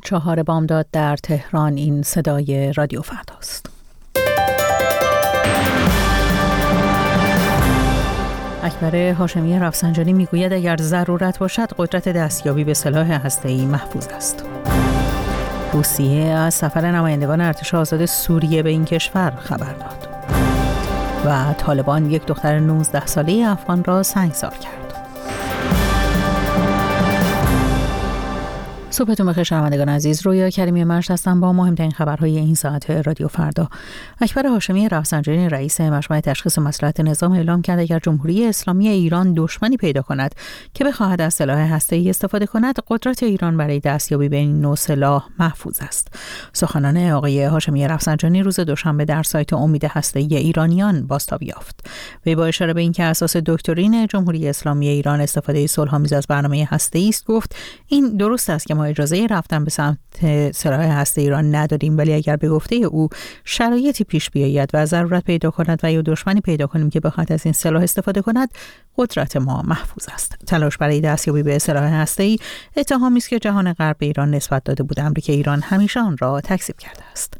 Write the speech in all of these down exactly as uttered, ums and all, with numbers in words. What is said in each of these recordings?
چهار بامداد در تهران. این صدای رادیو فرداست. اکبر هاشمی رفسنجانی میگوید اگر ضرورت باشد قدرت دستیابی به سلاح هسته‌ای محفوظ است. روسیه از سفر نمایندگان ارتش آزاد سوریه به این کشور خبر داد. و طالبان یک دختر نوزده ساله افغان را سنگسار کرد. صبحتون بخیر شنوندگان عزیز، رویا کریمی مرش هستم با مهمترین خبرهای این ساعت رادیو فردا. اکبر هاشمی رفسنجانی رئیس مجمع تشخیص مصلحت نظام اعلام کرد اگر جمهوری اسلامی ایران دشمنی پیدا کند که بخواهد از سلاح هسته‌ای استفاده کند، قدرت ایران برای دستیابی به این نوع سلاح محفوظ است. سخنان آقای هاشمی رفسنجانی روز دوشنبه در سایت امید هسته‌ای ایرانیان بازتاب یافت. وی با اشاره به اینکه اساس دکترین جمهوری اسلامی ایران استفاده صلح‌آمیز از برنامه هسته‌ای است، گفت این درست است که ما اجازه رفتن به سمت سلاح هسته‌ای ایران نداریم، ولی اگر به گفته او شرایطی پیش بیاید و ضرورت پیدا کند و یا دشمنی پیدا کنیم که بخواهد از این سلاح استفاده کند، قدرت ما محفوظ است. تلاش برای دستیابی به سلاح هسته‌ای اتهامی است که جهان غرب به ایران نسبت داده بود، اما که ایران همیشه آن را تکذیب کرده است.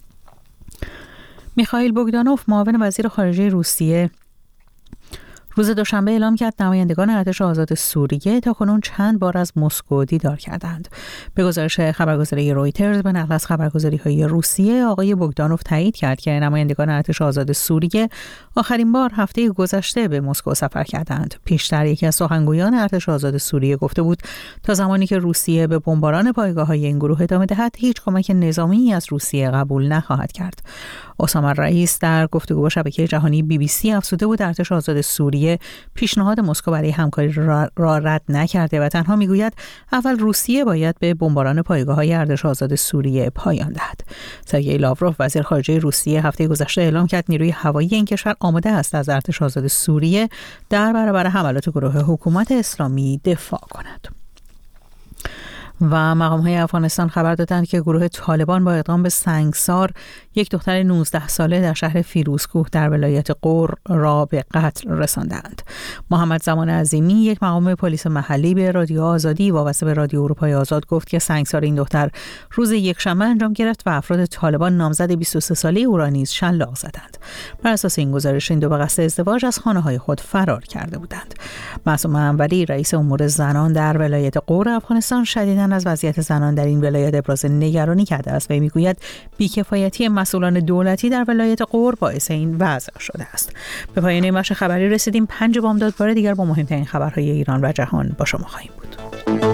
میخائیل بوگدانوف معاون وزیر خارجه روسیه روز دوشنبه اعلام کرد نمایندگان ارتش آزاد سوریه تاکنون چند بار از مسکو دیدار کردند. به گزارش خبرگزاری رویترز به نقل از خبرگزاری‌های روسیه، آقای بوگدانوف تایید کرد که نمایندگان ارتش آزاد سوریه آخرین بار هفته گذشته به مسکو سفر کردند. پیشتر یکی از سخنگویان ارتش آزاد سوریه گفته بود تا زمانی که روسیه به بمباران پایگاه‌های این گروه ادامه دهد، هیچ کمک نظامی از روسیه قبول نخواهد کرد. اسامه رئیس در گفتگو با شبکه جهانی بی بی سی افزوده بود ارتش آزاد سوریه پیشنهاد مسکو برای همکاری را, را رد نکرده و تنها میگوید اول روسیه باید به بمباران پایگاه‌های ارتش آزاد سوریه پایان دهد. سرگئی لاوروف وزیر خارجه روسیه هفته گذشته اعلام کرد نیروی هوایی این کشور آماده است از ارتش آزاد سوریه در برابر حملات گروه حکومت اسلامی دفاع کند. و مقام‌های افغانستان خبر دادند که گروه طالبان با اقدام به سنگسار یک دختر نوزده ساله در شهر فیروزکوه در ولایت غور را به قتل رساندند. محمد زمان عظیمی، یک مقام پلیس محلی، به رادیو آزادی وابسته به رادیو اروپای آزاد گفت که سنگسار این دختر روز یکشنبه انجام گرفت و افراد طالبان نامزد بیست و سه ساله او را نیز شلاق زدند. بر اساس این گزارش این دو به قصد ازدواج از خانه‌های خود فرار کرده بودند. معصومه انوری، رئیس امور زنان در ولایت غور افغانستان، شدیداً از وضعیت زنان در این ولایت ابراز نگرانی کرده است و میگوید بی‌کفایتی مسئولان دولتی در ولایت غور باعث این وضع شده است. به پایان این بخش خبری رسیدیم. پنج بامداد بار دیگر با مهمترین خبرهای ایران و جهان با شما خواهیم بود.